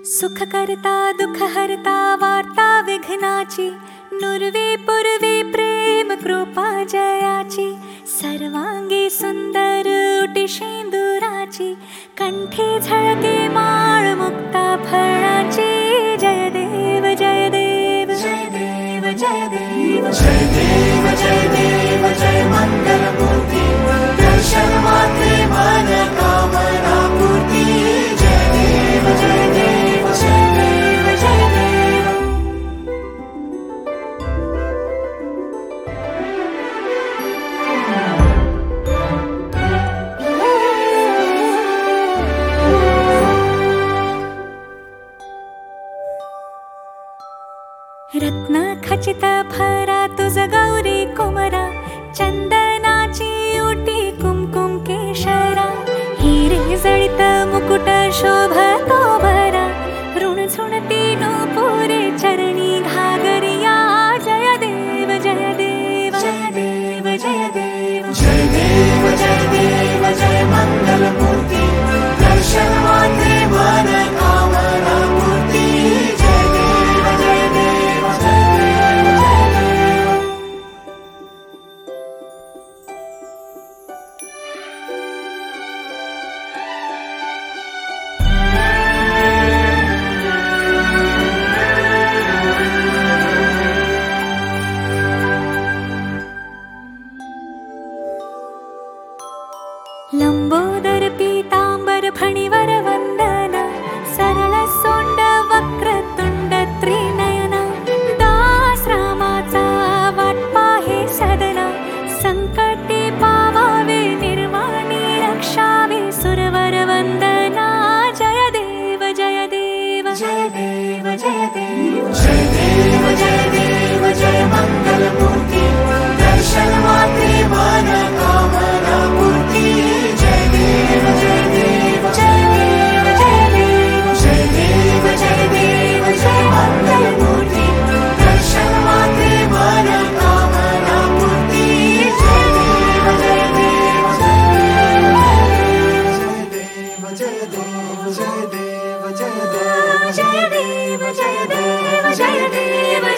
सुख करता दुख हरता वार्ता विघ्नाची, नुरवी पूर्वी प्रेम कृपा जयाची, सर्वांगी सुंदर उटी शेंदुराची, कंठी झळके माळ मुक्ता फळाची. जय देव जय देव जय देव जय देव जय देव जय देव जय मंगलमूर्ती, दर्शन मात्रे मन कामना पूर्ती. जय देव जय देव जय देव जय देव. रत्न खचित भरा तुझ गौरी कुमरा, चंदनाची उटी कुमकुम केशरा, हिरे जळित मुकुट शोभतो भरा, ऋण झुणती नूपुरे चरणी घागरिया. जय देव जय देव जय देव जय देव जय देव जय देव जय मंगलमूर्ती, दर्शन मात्रे मन कामना पूर्ती. जय देव जय देव जय देव जय देव. लंबोदर पीतांबर फणीवर वंदना, सरळ सोंड वक्रतुंड त्रिनयना, दास रामाचा वाट पाहे सदना, संकटे पावावे निर्वाणी रक्षावे सुरवर वंदना. जय देव जय देव जय देव जय देव जय देव जय देव जय मंगलमूर्ती, दर्शन मात्रे मन कामना पूर्ती. जय देव जय देव जय देव जय देव जय देव जय देव जय मंगलमूर्ती, दर्शन मात्रे मन कामना पूर्ती. जय देव जय देव जय देव जय देव जय देव जय देव जय देव जय देव जय देव